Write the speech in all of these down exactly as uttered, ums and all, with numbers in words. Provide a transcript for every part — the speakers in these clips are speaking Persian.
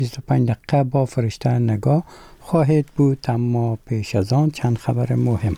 بیست و پنج دقیقه با فرشته نگاه خواهید بود، اما پیش از آن چند خبر مهم.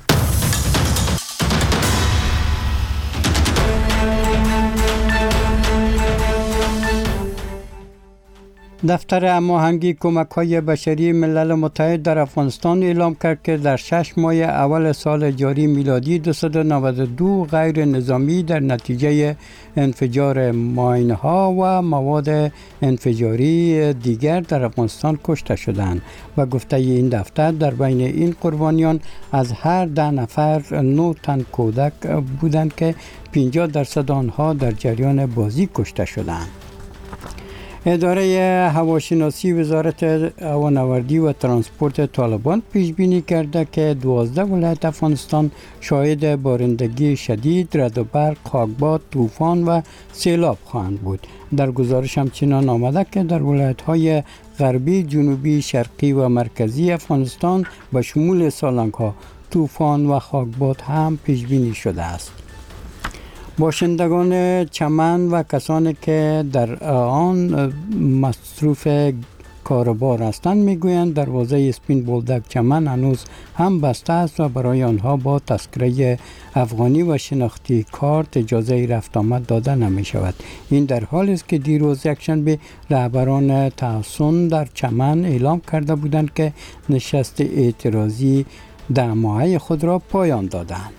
دفتر هماهنگی کمک‌های بشری ملل متحد در افغانستان اعلام کرد که در شش ماه اول سال جاری میلادی دویست و نود و دو غیر نظامی در نتیجه انفجار ماین‌ها و مواد انفجاری دیگر در افغانستان کشته شدند. و گفته این دفتر در بین این قربانیان از هر ده نفر نه تن کودک بودند که پنجاه درصد آنها در جریان بازی کشته شدند. اداره هواشناسی وزارت هوانوردی و ترانسپورت طالبان پیش بینی کرده که دوازده ولایت افغانستان شاهد بارندگی شدید، رعد و برق، خاکباد، طوفان و سیلاب خواهند بود. در گزارش همچنان آمده که در ولایت‌های غربی، جنوبی، شرقی و مرکزی افغانستان به شمول سالنگ‌ها، طوفان و خاکباد هم پیش بینی شده است. باشندگان چمن و کسانی که در آن مصروف کاروبار هستند میگویند دروازه اسپین بولدک چمن هنوز هم بسته است و برای آنها با تذکره افغانی و شناختی کارت اجازه رفت آمد داده نمی شود. این در حالی است که دیروز یکشنبه رهبران تحصن در چمن اعلام کرده بودند که نشست اعتراضی ده ماهه خود را پایان دادند.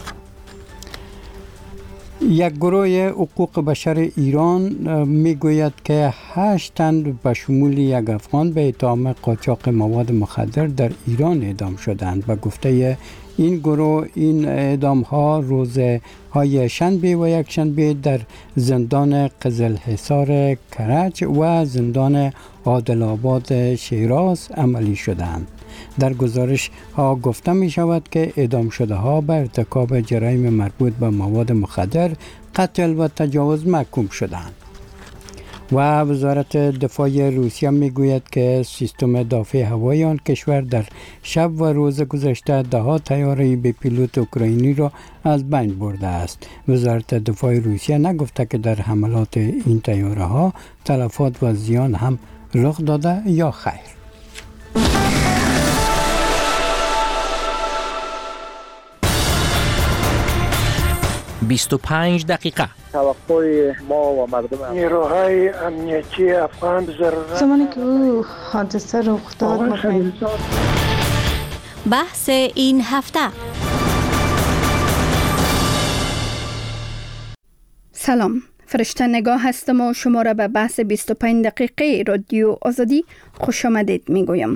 یک گروه حقوق بشر ایران میگوید که هشت تن به شمول یک افغان به اتهام قاچاق مواد مخدر در ایران اعدام شدند و گفته این گروه این اعدام ها روز های شنبه و یک شنبه در زندان قزلحصار کرج و زندان عادل آباد شیراز عملی شدند. در گزارش ها گفته می شود که اعدام شده ها به ارتکاب جرایم مربوط به مواد مخدر، قتل و تجاوز محکوم شدند. و وزارت دفاع روسیه می گوید که سیستم دفاع هوایی آن کشور در شب و روز گذشته ده ها طیاره به پیلوت اوکراینی را از بین برده است. وزارت دفاع روسیه نگفته که در حملات این طیاره ها تلفات و زیان هم رخ داده یا خیر. بیست و پنج دقیقه. توقع ما و مردم نیروهای امنیتی افغان ضرورت زمانی که او حادثه رخ داد مطمئن. بحث این هفته. سلام، فرشته نگاه هستم و شما را به بحث بیست و پنج دقیقه رادیو آزادی خوش آمدید میگویم.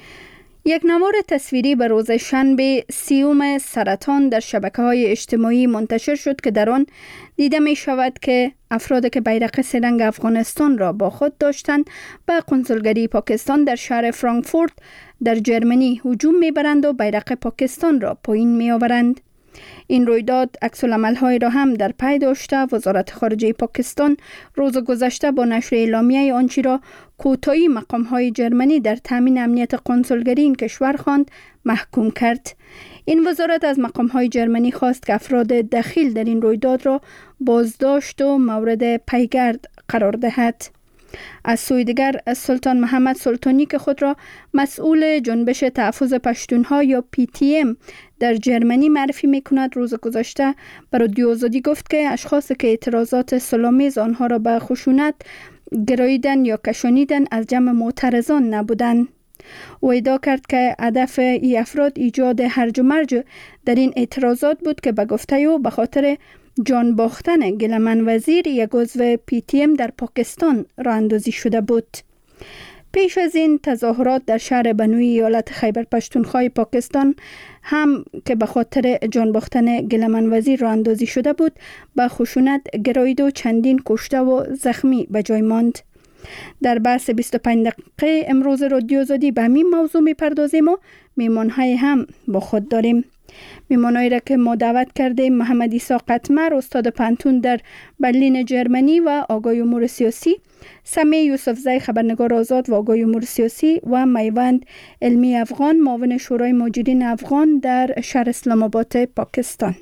یک نوار تصویری به روز شنبه سیوم سرطان در شبکه‌های اجتماعی منتشر شد که در آن دیده می شود که افرادی که بیرق سه‌رنگ افغانستان را با خود داشتند به قنسولگری پاکستان در شهر فرانکفورت در جرمنی هجوم می‌برند و بیرق پاکستان را پایین می‌آورند. این رویداد عکس‌العمل‌های را هم در پی داشته وزارت خارجه پاکستان روز گذشته با نشر اعلامیه آنچه را کوتاهی مقام‌های جرمنی در تامین امنیت قنسولگری این کشور خواند محکوم کرد. این وزارت از مقام‌های جرمنی خواست که افراد دخیل در این رویداد را بازداشت و مورد پیگرد قرار دهد. از سوی دیگر سلطان محمد سلطانی که خود را مسئول جنبش تحفظ پشتونها یا پی تی ام در جرمنی معرفی می کند روز گذشته بر رادیو آزادی گفت که اشخاصی که اعتراضات صلح‌آمیز آنها را به خشونت گراییدن یا کشانیدن از جمع معترضان نبودند. او ادعا کرد که هدف این افراد ایجاد هرج و مرج در این اعتراضات بود که به گفته او به خاطر جان باختن گلمن وزیر یک عضو پی تی ام در پاکستان راه اندازی شده بود. پیش از این تظاهرات در شهر بنوی ایالت خیبر پشتونخوا پاکستان هم که به خاطر جان باختن گلمن وزیر راه اندازی شده بود به خشونت گرایید و چندین کشته و زخمی به جای ماند. در بحث بیست و پنج دقیقه امروز رادیو آزادی به همین موضوع می‌پردازیم و میمان‌های هم با خود داریم. میمانایی را که ما دعوت کردیم محمد عیسی قطمر استاد پانتون در برلین جرمنی و آگاه امور سیاسی، سمیع یوسفزی خبرنگار آزاد و آگاه امور سیاسی و میوند علمی افغان معاون شورای مهاجرین افغان در شهر اسلام آباد پاکستان.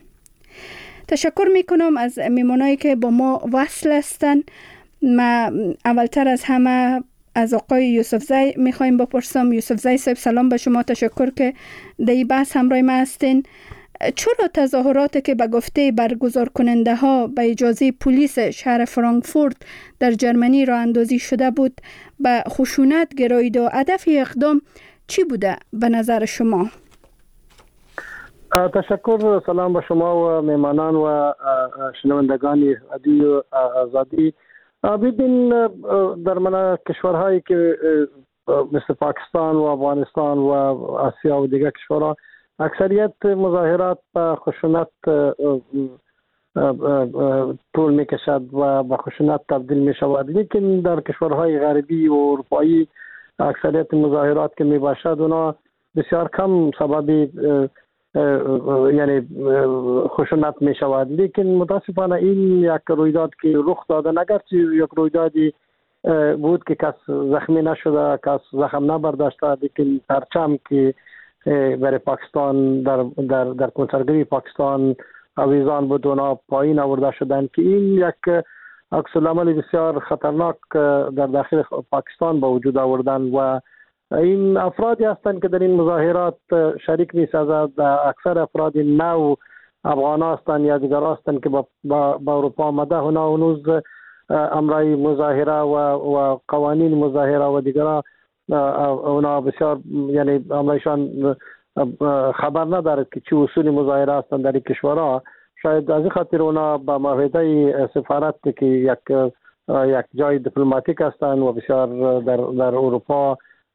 تشکر میکنم از میمانایی که با ما وصل هستند. ما اولتر از همه از آقای یوسفزی میخوایم بپرسم. یوسفزی صاحب سلام، به شما تشکر که در این بحث همراه ما هستین. چرا تظاهراتی که به گفته برگزار کننده ها به اجازه پلیس شهر فرانکفورت در جرمنی راه اندازی شده بود به خشونت گرایید و هدف اقدام چی بوده به نظر شما؟ تشکر. سلام به شما و میمانان و شنوندگان رادیو آزادی. ببین، در من کشورهایی که مثل پاکستان و افغانستان و آسیا و دیگر کشورها اکثریت مظاهرات به خشونت طول میکشد و به خشونت تبدیل می شود، لیکن در کشورهای غربی و اروپایی اکثریت مظاهرات که می باشد اونا بسیار کم سبب یعنی خشونت می شود. لیکن متاسفانه این یک رویداد که رخ داده، اگرچه یک رویدادی بود که کس زخمی نشده، کس زخم نبرداشته، لیکن پرچم که برای پاکستان در در در کنسرگری پاکستان آویزان بود اونا پایین آورده شدن که این یک عکس العمل بسیار خطرناک در داخل پاکستان به وجود آوردن و این افرادی هستند که در این مظاهرات شریک می‌سازند. اکثر افراد نو افغان هستند یا دیگر هستند که با با اروپا آمده، اونا هنوز امرای مظاهره و و قوانین مظاهره و دیگر اونا بسیار یعنی امرایشان خبر ندارد که چه اصول مظاهره هستند در این کشورها. شاید از این خاطر اونا با معاهده سفارت که یک یک جای دیپلماتیک هستند و بسیار در در اروپا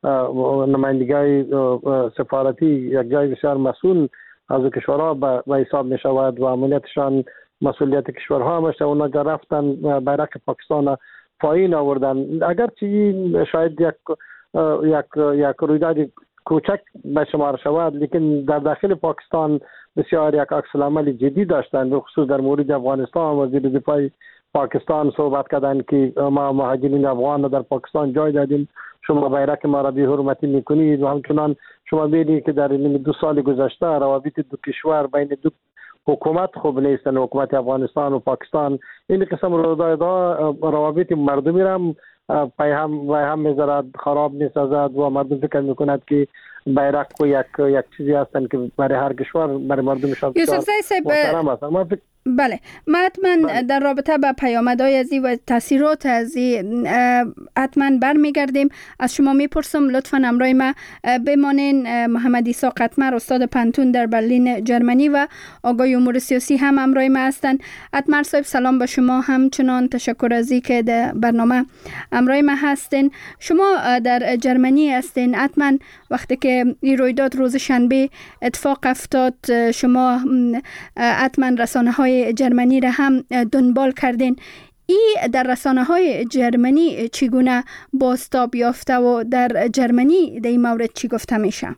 نمایندگی سفارتی یک جای بسیار مسئول از کشورها به حساب می شود و امنیتشان مسئولیت کشورها میشه. اونا رفتن بیرق پاکستان پایین آوردن. اگرچه این شاید یک یک یک رویداد کوچک به شمار شود، لیکن در داخل پاکستان بسیار یک عکس العمل جدی داشتند. به خصوص در مورد افغانستان وزیر دفاع پاکستان صحبت کردند که ما مهاجرین افغان در پاکستان جای دادیم، شما بیرق ما را بی حرمتی میکنید و همچنان شما ببینید که در این دو سال گذشته روابط دو کشور بین دو حکومت خوب نیستن، حکومت افغانستان و پاکستان. این قسم رویدادها روابط مردمی را پیهم و هم میذارد، خراب میسازد و مردم فکر میکند که بیرق و یک یک چیزی هستند که برای هر کشور برای مردمشان محترم هستند. بله، من حتما در رابطه با پیامدهای ازی و تاثیرات ازی حتما برمیگردیم. از شما میپرسم لطفا همراه ما بمانین. محمد عیسی قطمر استاد پنتون در برلین جرمنی و آقای امور سیاسی هم همراه ما هستند. قطمر صاحب سلام به شما، همچنان تشکر ازی که در برنامه همراه ما هستین. شما در جرمنی هستین، حتما وقتی که این رویداد روز شنبه اتفاق افتاد شما حتما رسانه های جرمنی را هم دنبال کردین. ای در رسانه های جرمنی چگونه بازتاب یافته و در جرمنی در این مورد چی گفته میشه؟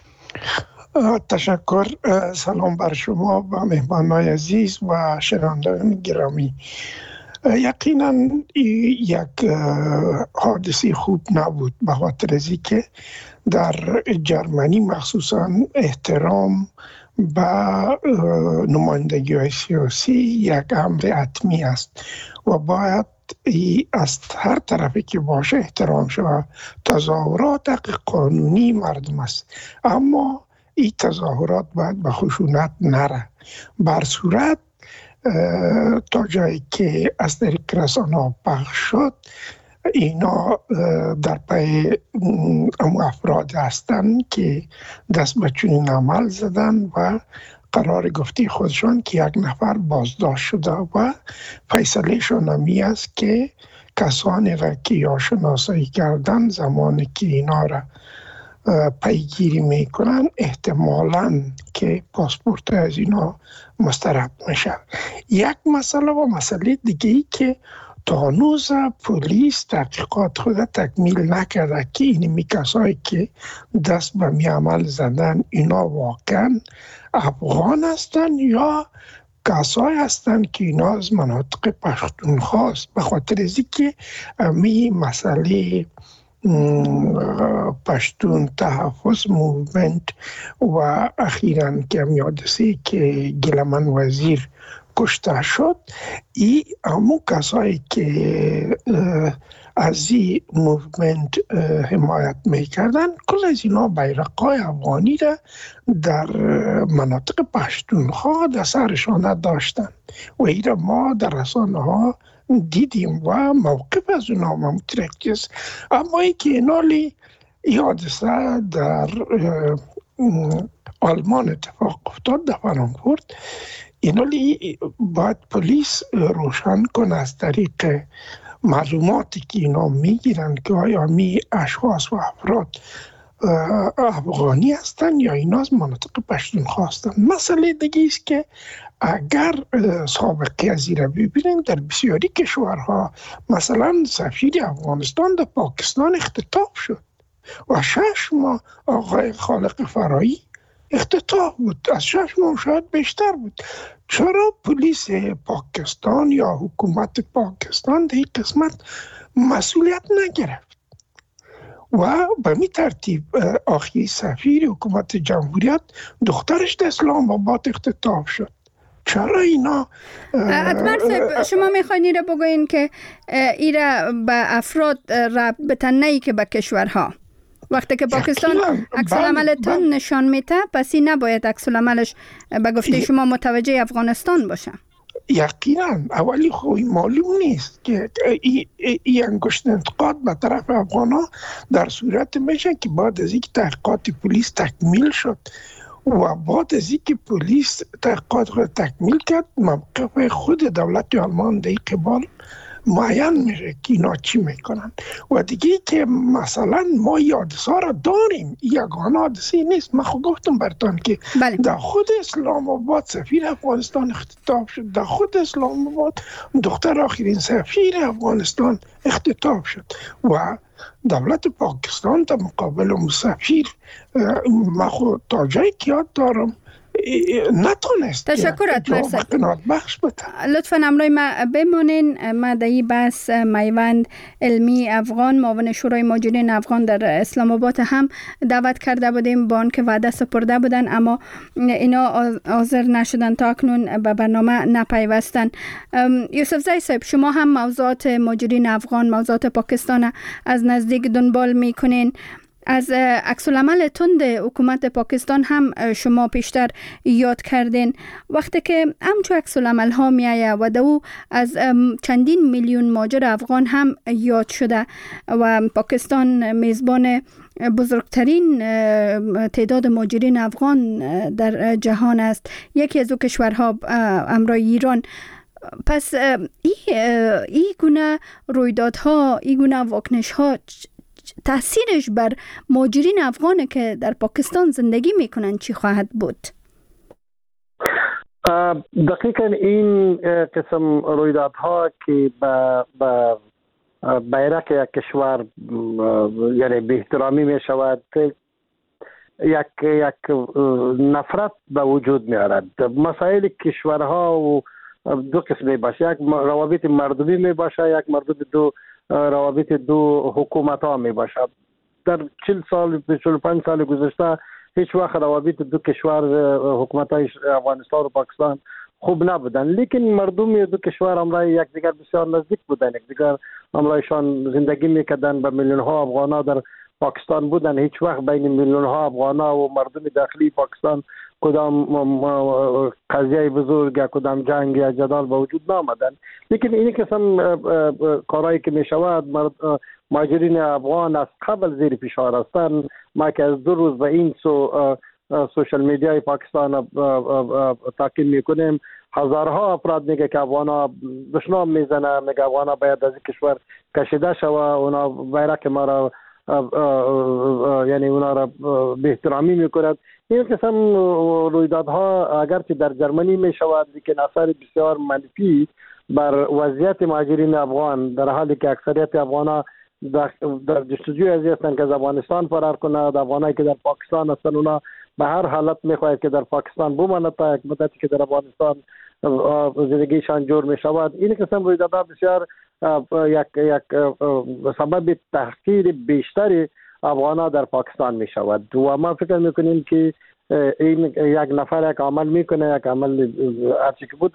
تشکر. سلام بر شما و مهمانان عزیز و شنوندگان گرامی. یقینا یک حادثه خوب نبود، به خاطر از اینکه در جرمنی مخصوصا احترام با نمایندگی های سیاسی یک امر حتمی است و باید از هر طرفی که باشه احترام شود. تظاهرات حق قانونی مردم است، اما این تظاهرات باید به خشونت نره. بر صورت تا جایی که از طریق رسانه پخش شد اینا در پی ام افراد هستند که دست به چنین عمل زدن و قرار گفته خودشان که یک نفر بازداشت شده و فیصله شان همی است که کسانی را که یا شناسایی کردن زمانی که اینا را پیگیری میکنن احتمالاً که پاسپورت از اینا مسترد میشه. یک مسئله و مسئله دیگه ای که تا هنوز پلیس تحقیقات خود تکمیل نکرده که اینمی کسایی که دست به می عمل زدن اینا واقعا افغان هستن یا کسایی هستن که اینا از مناطق پشتونخوا است. به خاطر از اینکه می مسئله پشتون تحفظ موومنت و اخیراً که می حادثه که گلمن وزیر کشته شد، ای همون کسایی که از این موومنت حمایت میکردن. کل از اینا بیرقای افغانی را در مناطق پشتونخوا در سرشان داشتن و ایره ما در رسانه ها دیدیم و موقف از اونا مترکز. اما ای که اینالی حادثه در آلمان اتفاق افتاد، در فرانکفورت، اینالی باید پلیس روشن کنه از طریق معلوماتی که اینا میگیرن که آیا می اشخاص و افراد افغانی هستن یا اینا از مناطق پشتونخوا هستن. مسئله دیگه است که اگر سابقه از این را ببینیم، در بسیاری کشورها مثلا سفیر افغانستان در پاکستان اختطاف شد و شش ماه آقای خالق فرایی اختطاف بود، از شش ماه شاید بیشتر بود. چرا پلیس پاکستان یا حکومت پاکستان در این قسمت مسئولیت نگرفت؟ و به می ترتیب آخی سفیر حکومت جمهوریت دخترش در اسلام آباد اختطاف شد. چرا اینا اتمر صاحب شما میخواین ایره بگوین که ایره به افراد ربط نهی که به کشورها، وقتی که پاکستان عکس العملتون نشان میده، پس این نباید عکس العملش به گفته شما متوجه افغانستان باشه؟ یقینا. اولی خوی معلوم نیست که این ای, ای انگشت انتقاد به طرف افغانا در صورت میشه که بعد از اینکه تحقیقات پلیس تکمیل شد و بعد از اینکه پلیس تحقیقات خود تکمیل کرد، موقف خود دولت آلمان در این قبال معین میشه که اینا چی میکنن. و دیگه که مثلا ما حادثه را داریم، یگانه حادثه نیست. من خود گفتم برتان که بله. در خود اسلام آباد سفیر افغانستان اختطاف شد، در خود اسلام آباد دختر آخرین سفیر افغانستان اختطاف شد و دولت پاکستان در مقابل مسافر من خود تا جایی که یاد دارم نتونست. تشکر اتمر صاحب. لطفاً امروی ما بمانین. ما در این بحث میوند علمی افغان معاون شورای مهاجرین افغان در اسلام آباد هم دعوت کرده بودیم، با آنکه وعده سپرده بودن اما اینا حاضر نشدن، تا اکنون به برنامه نپیوستن. یوسف زی صاحب، شما هم موضوعات مهاجرین افغان، موضوعات پاکستان از نزدیک دنبال میکنین. از عکس العمل تند حکومت پاکستان هم شما پیشتر یاد کردین. وقتی که همچو عکس العمل ها می آید و دو از چندین میلیون مهاجر افغان هم یاد شده و پاکستان میزبان بزرگترین تعداد مهاجرین افغان در جهان است، یکی از او کشورها همراه ایران. پس این ای گونه رویدادها، این گونه واکنش‌ها تأثیرش بر مهاجرین افغان که در پاکستان زندگی میکنن چی خواهد بود؟ دقیقاً این قسم رویدادها که به با بیرق یک کشور یعنی به احترامی می شود، یک یک نفرت به وجود می آورد. مسائل کشورها و دو قسمی باشه، یک روابط مردمی می باشه، یک مربوط دو روابط دو حکومت ها می باشد. در چهل سال چهل و پنج سال گذشته هیچ وقت روابط دو کشور، حکومت های افغانستان و پاکستان خوب نبودن، لیکن مردم دو کشور همراه یکدیگر بسیار نزدیک بودن، یکدیگر همراهشان زندگی میکردن. به میلیون ها افغان ها در پاکستان بودن. هیچ وقت بین میلیون ها افغان ها و مردم داخلی پاکستان کدام قضیه بزرگ یا کدام جنگ یا جدال به وجود نامدن. لیکن این قسم کارهایی که می شود، مهاجرین افغان از قبل زیر فشار هستند. ما که از دو روز به این سو سوشل میدیای پاکستان تاکید میکنیم، هزارها افراد میگه که افغانا دشنام میزنه، میگه افغانا باید از کشور کشیده شوه، اونا بیرق ما را یعنی اونا را به احترامی میکند. این قسم رویدادها اگرچه در جرمنی میشود، لیکن اثر بسیار منفی بر وضعیت مهاجرین افغان، در حالی که اکثریت افغانا در در جستجوی از هستند که از افغانستان فرار کنند. افغانایی که در پاکستان هستند اونا به هر حالت میخواهند که در پاکستان بمانند تا یک مدتی که در افغانستان زندگیشان جور میشود. این قسم رویدادها بسیار یک یک سبب تحقیر بیشتری افغانا در پاکستان میشود و ما فکر میکنیم که این یک نفر یک عمل میکنه، یک عمل هرچی که بودن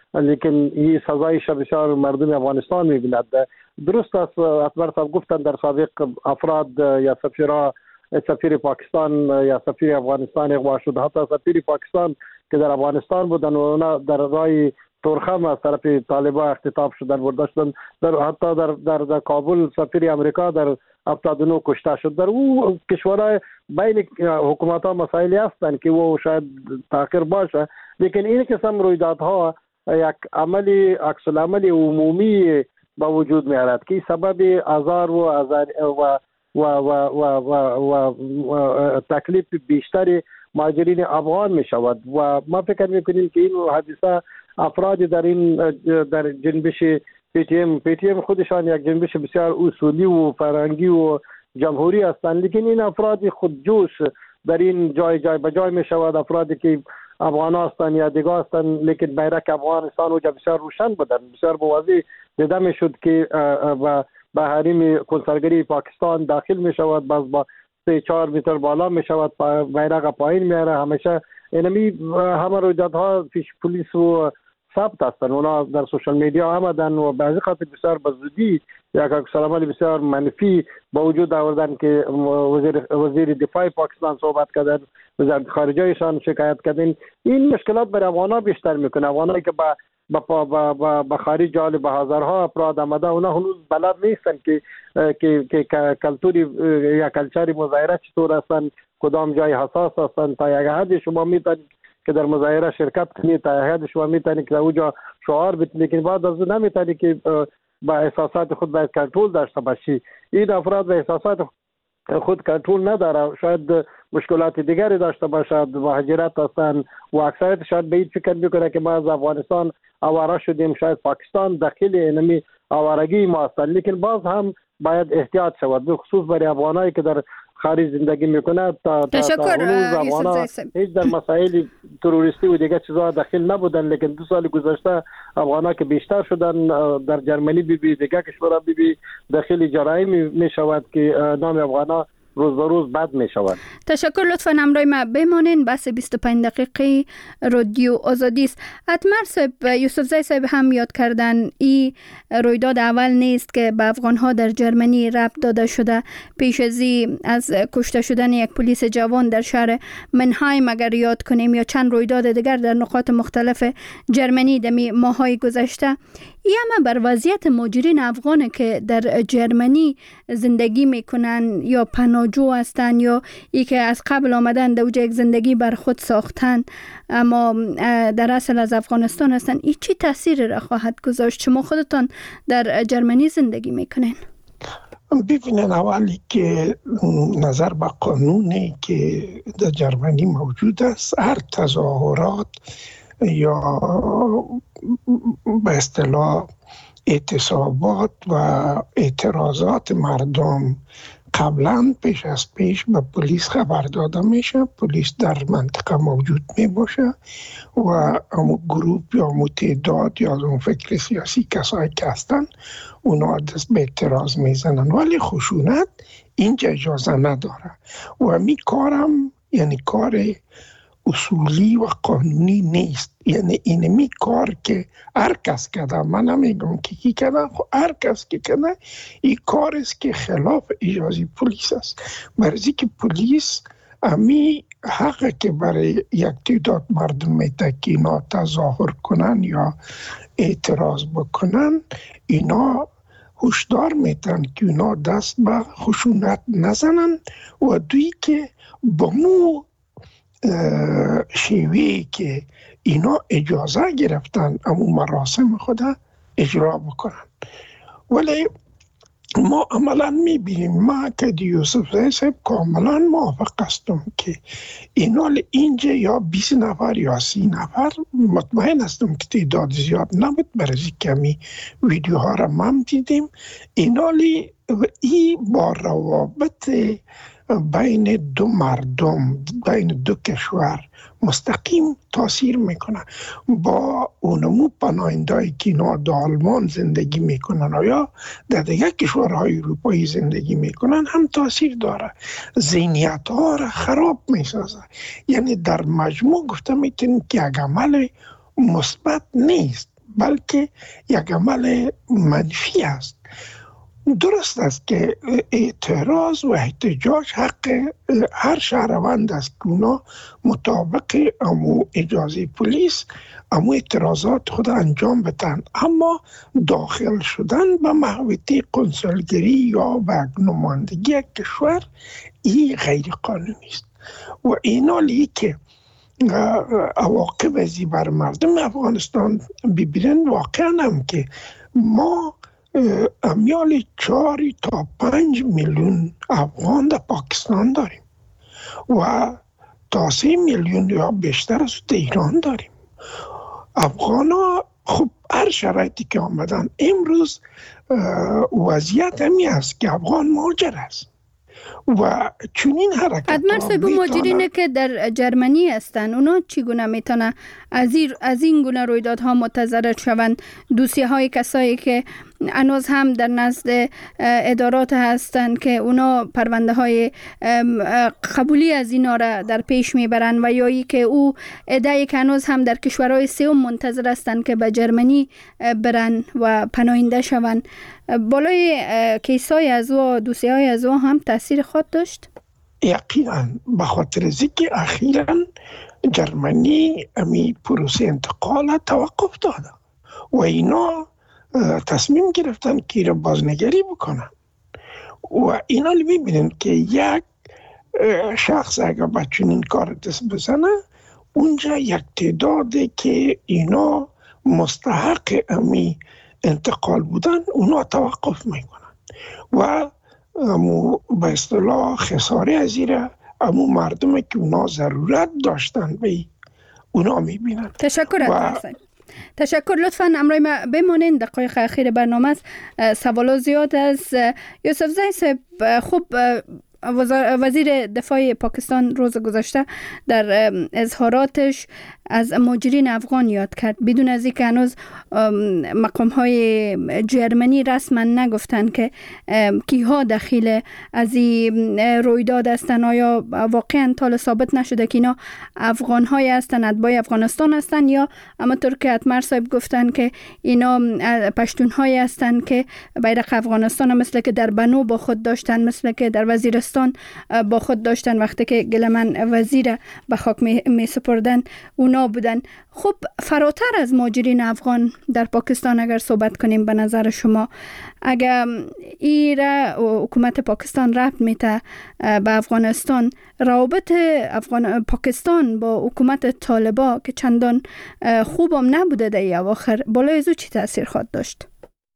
لیکن این سزایش بسیار مردم افغانستان می‌بیند. درست است اکبر صاحب گفتن در سابق افراد یا سفیرا سفیر پاکستان یا سفیر افغانستان اغوا شد، حتی سفیر پاکستان که در افغانستان بودن و اونا در رای تورخم از طرف طالبان اختطاف شدن برده شدن. در حتی در در, در کابل سفیر امریکا در هفتاد و نه کشته شد. در او کشورهای بین حکومت ها مسائلی هستند که او شاید تاخیر باشه، لیکن این قسم رویدادها یک عملی عکس العمل عمومی با وجود میارد که سبب آزار و آزار و و و و و, و, و تکلیف بیشتر مهاجرین افغان می شود و ما فکر میکنیم که این حادثه افراد در این در جنبش پی تی ام پی تی ام خودشان یک جنبش بسیار اصولی و فرهنگی و جمهوری هستند، لیکن این افراد خودجوش در این جای جای به جای می شود. افرادی که افغان هستند یا دیگه هستند لیکن بیرق افغانستان و بسیار روشن بودند، بسیار بوازی دیده می شد که و به حریم کنسرگری پاکستان داخل می شود، باز با سه چهار متر بالا می شود، بیرق پایین میاره. همیشه اینمی همه رویدادها پیش پلیس و ثبت هستند، اونا در سوشال میدیا آمدن و بعضی خاطر بسیار بزودی یک عکس‌العمل بسیار منفی با وجود آوردن که وزیر وزیر دفاع پاکستان صحبت کردن، وزارت خارجهشان شکایت کردن. این مشکلات برای افغان‌ها بیشتر میکنه. افغانایی که با با با با, با خارج جال به هزارها افراد آمده، اونا هنوز بلد نیستن که که که کلتوری یا کلچری مظاهره چطور هستن، کدام جای حساس هستن. تا یک حد شما میتونید که در مظاهره شرکت کنید، تا یک حد شما میتونید که اونجا شعار بدید، لیکن بعد از اون نمیتونید که با احساسات خود باید کنترل داشته باشی. این افراد به احساسات خود کنترل نداره، شاید مشکلات دیگری داشته باشد، مهاجرت هستند و اکثریت شاید به این فکر میکنه که ما از افغانستان آواره شدیم، شاید پاکستان داخل اینمی آوارگی ما هستند. لیکن باز هم باید احتیاط شود، به خصوص برای افغانایی که در خارج زندگی میکنه. تا تشکر افغانا هیچ در مسائل تروریستی و دیگه چیزها داخل نبودن، لیکن دو سال گذشته افغانا که بیشتر شدن در جرمنی بی بی دیگه کشورها بی بی داخل جرایم می شود که نام افغانا روز به روز بد می شود. تشکر. لطفاً همراه ما بمانین. بحث بیست و پنج دقیقه رادیو آزادی است. اتمر صاحب، یوسف زی صاحب هم یاد کردن این رویداد اول نیست که به افغان ها در جرمنی ربط داده شده. پیش از این از کشته شدن یک پلیس جوان در شهر منهایم اگر یاد کنیم یا چند رویداد دیگر در نقاط مختلف جرمنی در ماهای گذشته، این همه بر وضعیت مهاجرین افغان که در جرمنی زندگی میکنن یا پناهجو هستن یا ای که از قبل آمدن در اوج یک زندگی بر خود ساختن اما در اصل از افغانستان هستن، این چی تاثیر را خواهد گذاشت؟ شما خودتان در جرمنی زندگی میکنین. ببینن اولی که نظر به قانونی که در جرمنی موجود است، هر تظاهرات یا به اصطلاح اعتصابات و اعتراضات مردم قبلا پیش از پیش به پلیس خبر داده میشه. پلیس در منطقه موجود می باشه و امو گروپ یا امو تعداد یا اون فکر سیاسی کسایی که هستن اونا دست به اعتراض میزنن، ولی خشونت اینجا اجازه نداره و امی کارم یعنی کار اصولی و قانونی نیست. یعنی اینمی کار که هر کس کرده، من نمیگم که کی کرده، خب هر کس که کرده این کار است که خلاف اجازه پلیس است. برای که پلیس امی حقه که برای یک تعداد مردم میده که اینا تظاهر کنن یا اعتراض بکنن، اینا هشدار میتن که اینا دست به خشونت نزنن و دوی که با مو شیوهی که اینا اجازه گرفتن امو مراسم خود اجرا بکنن. ولی ما عملا میبینیم، ما که یوسف زی صاحب کاملا موافق هستم که اینا اینجا یا بیست نفر یا سی نفر، مطمئن هستم که تعداد زیاد نبود، برای کمی ویدیوها را ما دیدیم، اینا ای با روابط بین دو مردم، بین دو کشور مستقیم تاثیر میکنه. با اونمو پناهنده‌ای که اینا در آلمان زندگی میکنن و یا در دیگه کشورهای اروپایی زندگی میکنن هم تاثیر داره، ذهنیت ها را خراب میسازه. یعنی در مجموع گفته میتونیم که یک عمل مثبت نیست، بلکه یک عمل منفی است. درست است که اعتراض و احتجاج حق هر شهروند است که اونا مطابق امو اجازه پلیس امو اعتراضات خود انجام بدن، اما داخل شدن به محوطه قنصلگری یا به نمایندگی یک کشور این غیر قانونی است و اینا لی که عواقب ازی بر مردم افغانستان ببینن. واقعا هم که ما امیال چهار تا پنج میلیون افغان در پاکستان داریم و تا سه میلیون یا بیشتر از ایران داریم. افغان ها خب هر شرایطی که آمدن امروز وضعیت همی است که افغان مهاجر است و چونین حرکت ادمر صاحب مهاجرینه که در جرمنی هستن اونا چگونه میتونه از این از این گونه رویدادها متضرر شوند؟ دوسیه های کسایی که هنوز هم در نزد ادارات هستند که اونا پرونده های قبولی از اینا را در پیش میبرن و یا ای که او ادعی که هنوز هم در کشورهای سوم منتظر هستند که به جرمنی برن و پناهنده شوند، بالای کیسای از او دوسیه های از او هم تاثیر خود داشت؟ یقینا، به خاطر از اینکه اخیراً جرمنی امی پروسه انتقال توقف داده و اینا تصمیم گرفتن که را بازنگری بکنن و اینا میبینن که یک شخص اگر با چنین کار دست بزنه اونجا یک تعدادی که اینا مستحق امی انتقال بودن اونا توقف میکنن و امو به اصطلاح خساره ازیره امو مردم که اونا ضرورت داشتن به اونا میبینن. تشکر از تشکر. لطفاً امروی ما بمانین، دقایق اخیر برنامه است. سوالات زیاد از یوسف زی صاحب. خوب وزیر دفاع پاکستان روز گذشته در اظهاراتش از مهاجرین افغان یاد کرد، بدون از اینکه هنوز مقام های جرمنی رسما نگفتن که کیها دخیل از این رویداد هستن. آیا واقعا تا ثابت نشده که اینا افغان های هستن، اتباع افغانستان هستن، یا اما طور که اتمر صاحب گفتن که اینا پشتون های هستن که بیرق افغانستان مثل که در بنو با خود داشتن، مثل که در وزیرستان با خود داشتن وقتی که گلمن وزیر به خاک می سپردن اونا بودن. خب فراتر از مهاجرین افغان در پاکستان اگر صحبت کنیم، به نظر شما اگر ایره حکومت پاکستان ربط میته به افغانستان، روابط افغان پاکستان با حکومت طالبا که چندان خوبم نبوده در اواخر، بالای ازو چی تاثیر خواهد داشت؟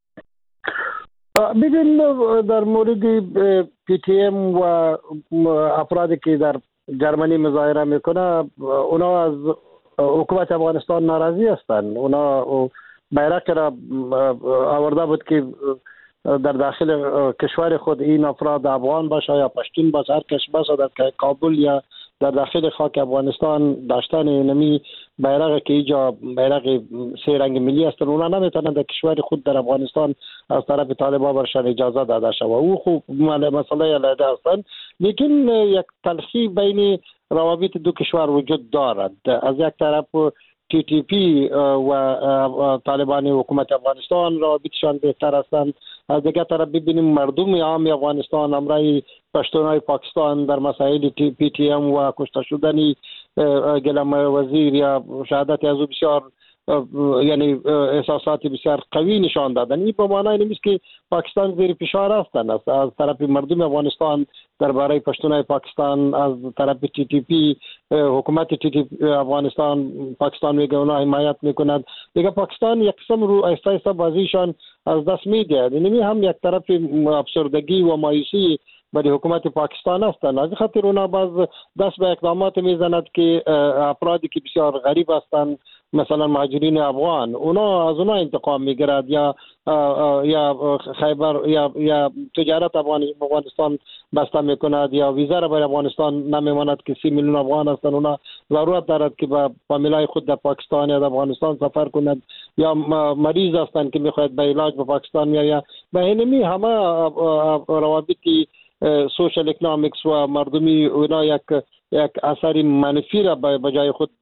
ببین در مورد پی تی ام و افرادی که در جرمنی مظاهره میکنه، اونا از حکومت افغانستان ناراضی هستند. اونا بیرق را آورده بود که در داخل کشور خود این افراد افغان باشه یا پشتون باشه، هر کس باشه در کابل یا در داخل خاک افغانستان داشتن نمی بیرق که اینجا بیرق سه رنگ ملی هستن، اونا نمیتونن در کشور خود در افغانستان از طرف طالبان برشان اجازه داده شود. او خوب مسئله علیحده هستند، لیکن یک تلخی بین روابط دو کشور وجود دارد. از یک طرف تی تی پی و طالبان حکومت افغانستان روابطشان بهتر هستند، از دیگر طرف ببینیم مردم عام افغانستان امرای پشتونای پاکستان در مسائل پی تی ام و کشته شدن گلم وزیر یا شهادت از او بسیار یعنی احساسات بسیار قوی نشان دادن. این به معنای نیست که پاکستان زیر فشار هستند. از طرف مردم افغانستان درباره پشتونای پاکستان، از طرف تی تی پی حکومت تی تی پی افغانستان پاکستان میگه اونا حمایت میکند، دیگه پاکستان یک قسم رو ایستا ایستا بازیشان از دست میده. یعنی هم یک طرف ابسوردگی و مایوسی برای حکومت پاکستان هستند. از خاطر اونا باز دست به اقدامات میزند که افرادی که بسیار غریب هستند، مثلا مهاجرین افغان، اونا از اونا انتقام میگیرد یا یا خیبر یا یا تجارت افغانستان بسته میکند یا ویزا را برای افغانستان نمیماند که سی میلیون افغان هستند. اونا ضرورت دارد که با فامیلای خود در پاکستان یا در افغانستان سفر کند، یا مریض هستند که میخواهد به علاج به پاکستان یا یا به اینمی همه روابطی سوشل اکنامیکس و مردمی اونا یک یک اثر منفی را به جای خود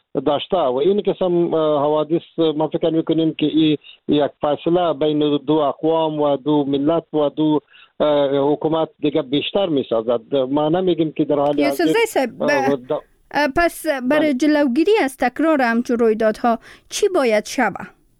داشته و این قسم حوادث ما فکر میکنیم که این یک فاصله بین دو اقوام و دو ملت و دو حکومت دیگه بیشتر میسازد. ما نمیگیم که در حال حاضر پس برای جلوگیری از تکرار همچون رویدادها چی باید شود؟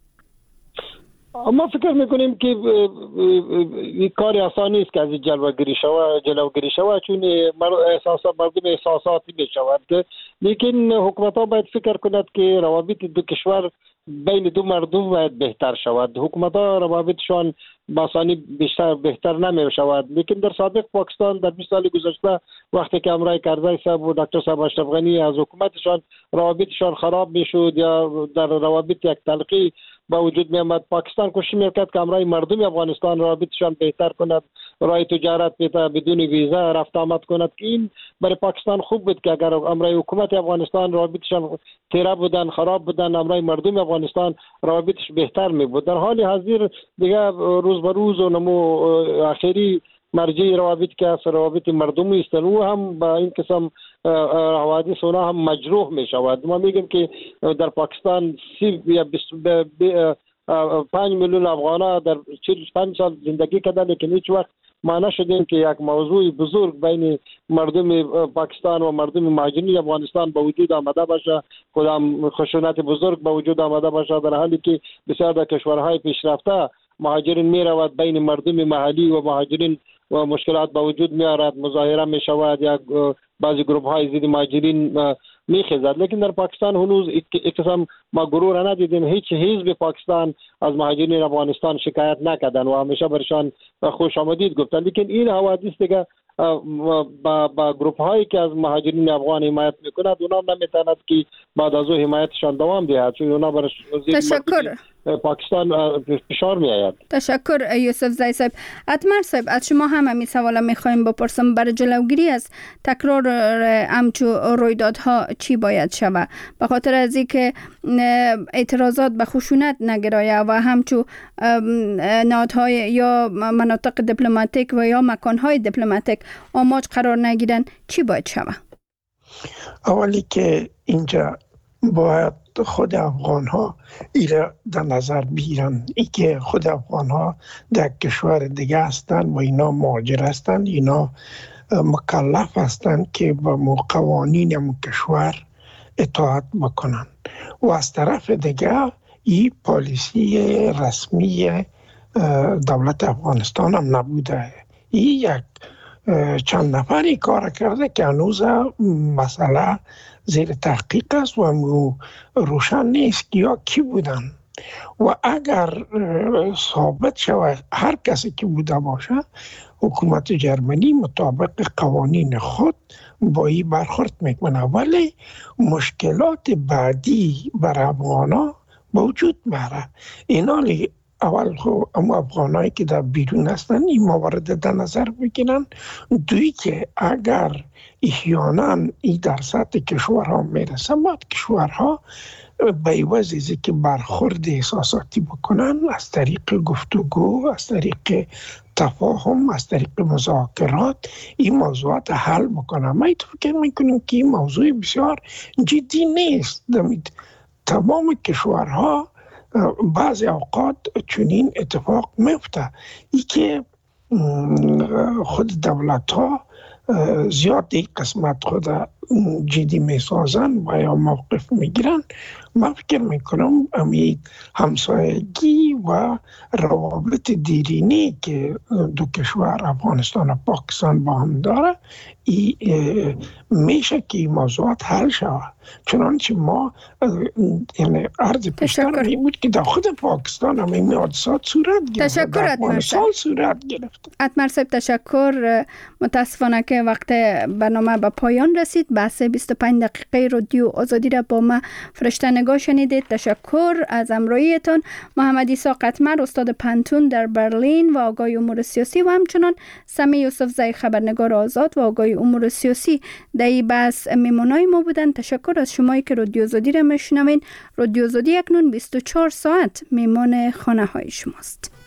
ما فکر میکنیم که این کار آسانی است که از جلوگیری شود جلوگیری شود چون احساسات مردم احساساتی میشود، لیکن حکومت ها باید فکر کند که روابط دو کشور بین دو مردم باید بهتر شود. حکومت ها روابطشان آسانی بیشتر بهتر نمی شود، لیکن در سابق پاکستان در بیست سال گذشته وقتی که امرای کرزی صاحب و دکتر صاحب اشرف غنی از حکومتشان روابطشان خراب میشد یا در روابط یک تلقی با وجود می آمد، پاکستان کوشش میکرد که امرای مردم افغانستان روابطشان بهتر کند، راه تجارت بدون ویزا رفت آمد کند که این برای پاکستان خوب بود که اگر امرای حکومت افغانستان روابطشان تیره بودن خراب بودن امرای مردم افغانستان روابطش بهتر می بود. در حال حاضر دیگه روز به روز و نمو اخیری مرجع روابط که از روابط مردمی است و هم با این قسم حوادث اونا هم مجروح می شود. ما میگیم که در پاکستان سی یا پنج میلیون افغان در چهل و پنج سال زندگی کردن، لیکن هیچ وقت ما نشدیم که یک موضوع بزرگ بین مردم پاکستان و مردم مهاجرین افغانستان به وجود آمده باشه، کدام خشونت بزرگ به وجود آمده باشه، در حالی که بسیار در کشورهای پیشرفته مهاجرین می رود بین مردم محلی و مهاجرین و مشکلات به وجود می آورد، مظاهره می شود یا بعضی گروه های ضد مهاجرین می خیزد. لیکن در پاکستان هنوز یک قسم ما غرور ندیدیم، هیچ حزب پاکستان از مهاجرین افغانستان شکایت نکردن و همیشه برشان خوش آمدید گفتن. لیکن این حوادث دیگه با با گروه هایی که از مهاجرین افغان حمایت میکند اونا نمیتواند که بعد از او حمایتشان دوام دهد، چون اونا برش تشکر پاکستان فشار می آید. تشکر یوسف زی صاحب. اتمر صاحب از شما هم همین سوالا میخوایم بپرسم، برای جلوگیری از تکرار همچو رویدادها چی باید شود؟ به خاطر از اینکه اعتراضات به خشونت نگرایه و همچو نهادهای یا مناطق دیپلماتیک و یا مکانهای دیپلماتیک آماج قرار نگیرن چی باید شود؟ اولی که اینجا باید خود افغان ها ایره در نظر بگیرن، ای که خود افغان ها در کشور دیگه هستن و اینا مهاجر هستن، اینا مکلف هستن که با قوانین مو کشور اطاعت بکنن و از طرف دیگه این پالیسی رسمی دولت افغانستان هم نبوده. این یک چند نفری کار کرده که هنوز مسئله زیر تحقیق است و روشن نیست که یا کی بودن و اگر ثابت شود هر کسی که بوده باشه حکومت جرمنی مطابق قوانین خود با این برخورد میکنه، ولی مشکلات بعدی بر افغانا موجود میاره. اینا اول خو اما افغانایی که در بیرون هستن این موارد در نظر بگیرن، دوی که اگر احیانا این در سطح کشورها میرسه باید کشورها به عوض از که برخورد احساساتی بکنن از طریق گفتگو، از طریق تفاهم، از طریق مذاکرات این موضوعات حل بکنن. ما فکر میکنیم که این موضوع بسیار جدی نیست. تمام کشورها بعضی اوقات چنین اتفاق میفته، ای که خود دولت ها زیاد این قسمت خود جدی میسازن و یا موقف میگیرن. من فکر میکنم امی همسایگی و روابط دیرینی که دو کشور افغانستان و پاکستان با هم داره ای میشه که این موضوعات حل شود. چنانچه ما یعنی عرض پیشتر می بود که در خود پاکستان هم این حادثات صورت گرفت، تشکر افغانستان صورت گرفت. اتمر صاحب تشکر. متاسفانه که وقت برنامه به پایان رسید. بحث بیست و پنج دقیقه رادیو آزادی را با ما فرشته نگاه شنیدید. تشکر از همراهیتان. محمد عیسی قطمر استاد پنتون در برلین و آگاه امور سیاسی و همچنان سمی یوسف زی خبرنگار آزاد و آگاه امور سیاسی در این بحث میمونای ما بودن. تشکر از شمایی که رادیو آزادی را میشنوین. رادیو آزادی اکنون بیست و چهار ساعت میمان خانه های شماست.